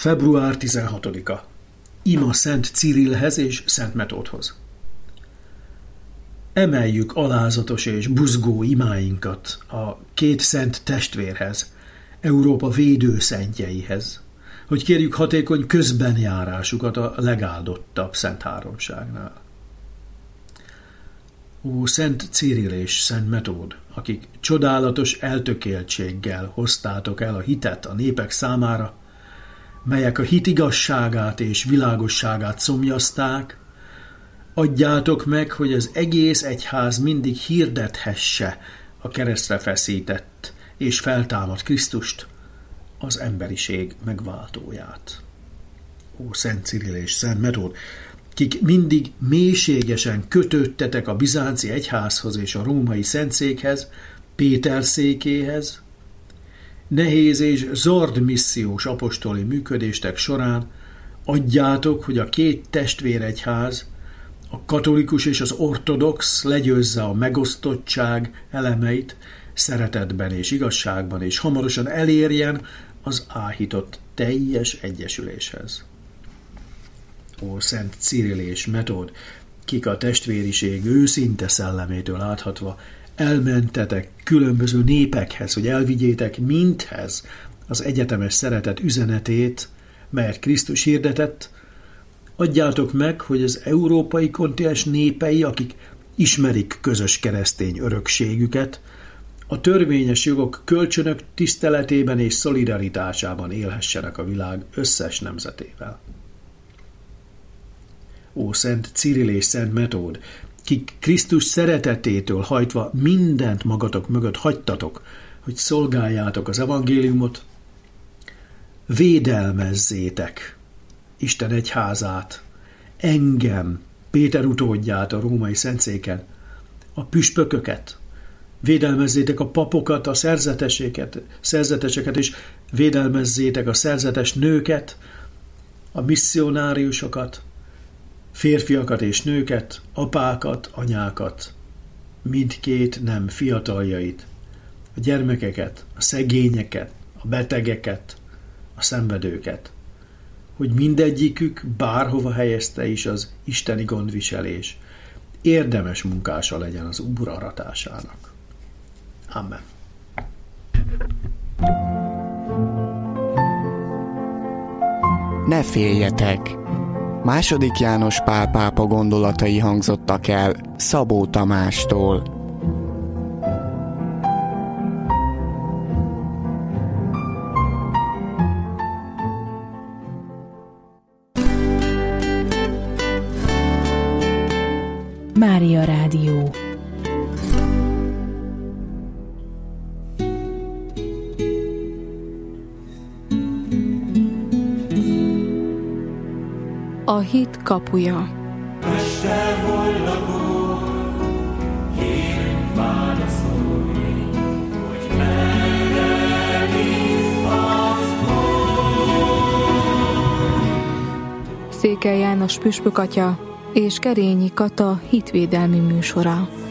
Február 16-a. Ima Szent Cirilhez és Szent Metódhoz. Emeljük alázatos és buzgó imáinkat a két szent testvérhez, Európa védőszentjeihez, hogy kérjük hatékony közbenjárásukat a legáldottabb Szent Háromságnál. Ó, Szent Ciril és Szent Metód, akik csodálatos eltökéltséggel hoztátok el a hitet a népek számára, melyek a hit igazságát és világosságát szomjazták, adjátok meg, hogy az egész egyház mindig hirdethesse a keresztre feszített és feltámadt Krisztust, az emberiség megváltóját. Ó, Szent Ciril és Szent Metód, kik mindig mélységesen kötődtetek a bizánci egyházhoz és a római szentszékhez, Péter székéhez, nehéz és zord missziós apostoli működéstek során adjátok, hogy a két testvéregyház, a katolikus és az ortodox legyőzze a megosztottság elemeit szeretetben és igazságban, és hamarosan elérjen az áhított teljes egyesüléshez. Ó, Szent Ciril és Metód, kik a testvériség őszinte szellemétől áthatva elmentetek különböző népekhez, hogy elvigyétek mindhez az egyetemes szeretet üzenetét, melyet Krisztus hirdetett, adjátok meg, hogy az európai kontinens népei, akik ismerik közös keresztény örökségüket, a törvényes jogok kölcsönök tiszteletében és szolidaritásában élhessenek a világ összes nemzetével. Ó, Szent Ciril és Szent Metód, kik Krisztus szeretetétől hajtva mindent magatok mögött hagytatok, hogy szolgáljátok az evangéliumot, védelmezzétek Isten egyházát, engem, Péter utódját a római szentszéken, a püspököket, védelmezzétek a papokat, a szerzeteseket, és védelmezzétek a szerzetes nőket, a misszionáriusokat, férfiakat és nőket, apákat, anyákat, mindkét nem fiataljait, a gyermekeket, a szegényeket, a betegeket, a szenvedőket, hogy mindegyikük bárhova helyezte is az isteni gondviselés érdemes munkása legyen az Úr aratásának. Amen. Ne féljetek! II. János Pál pápa gondolatai hangzottak el Szabó Tamástól. Mária Rádió. A hit kapuja. Mester, hol lakol, kérünk válaszolni, hogy merre bízhatsz majd. Székely János püspök atya és Kerényi Kata hitvédelmi műsora.